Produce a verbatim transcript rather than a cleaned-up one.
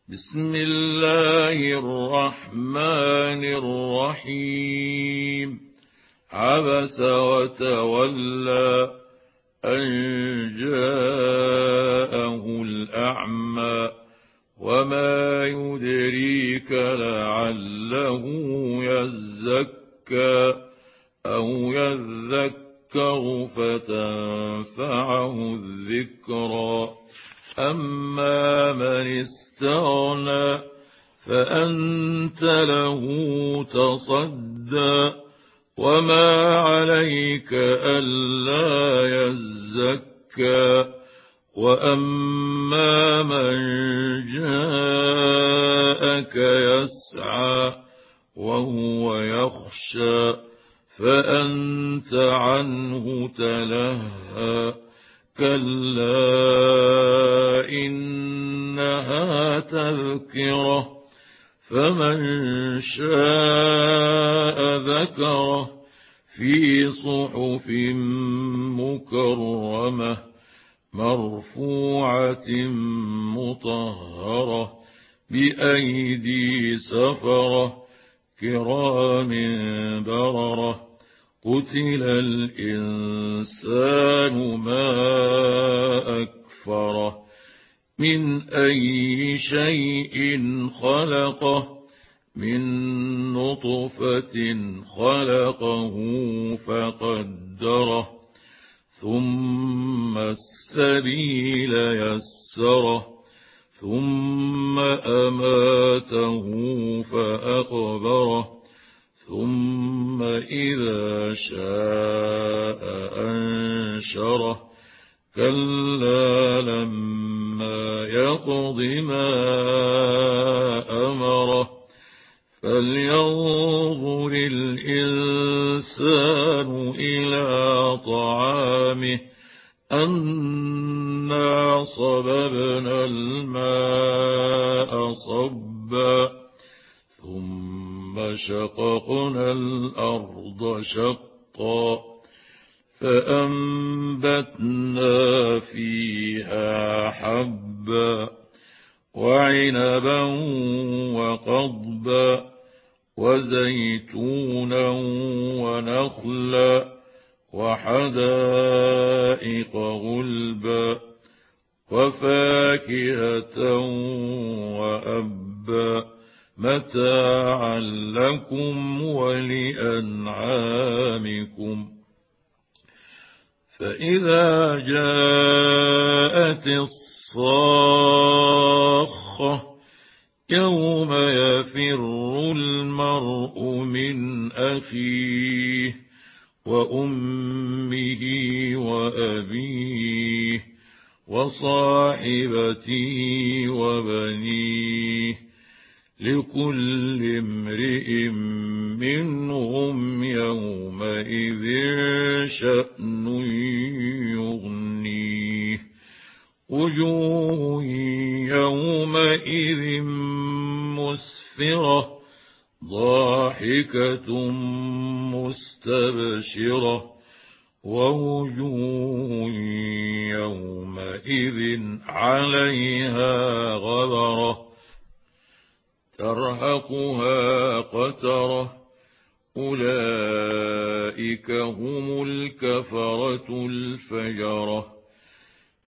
بسم الله الرحمن الرحيم عبس وتولى أن جاءه الأعمى وما يدريك لعله يزكى أو يذكر فتنفعه الذكرى أما من استغنى فأنت له تصدى وما عليك ألا يزكى وأما من جاءك يسعى وهو يخشى فأنت عنه تلهى كلا إنها تذكرة فمن شاء ذكره في صحف مكرمة مرفوعة مطهرة بأيدي سفرة كرام بررة قتل الإنسان ما أكفره من أي شيء خلقه من نطفة خلقه فقدره ثم السبيل يسره ثم أماته فأقبره ثم إذا شاء أنشره كلا لما يقض ما أمره فلينظر الإنسان إلى طعامه أنا صببنا الماء صبا ثم شققنا الأرض شقا فأنبتنا فيها حبا وعنبا وقضبا وزيتونا ونخلا وحدائق غلبا وفاكهة وأبا متاعا لكم ولأنعامكم فإذا جاءت الصاخة يوم يفر المرء من أخيه وأمه وأبيه وصاحبته وبنيه لكل امرئ منهم يومئذ شأن يغنيه وجوه يومئذ مسفرة ضاحكة مستبشرة ووجوه يومئذ عليها غبرة ترهقها قترة أولئك هم الكفرة الفجرة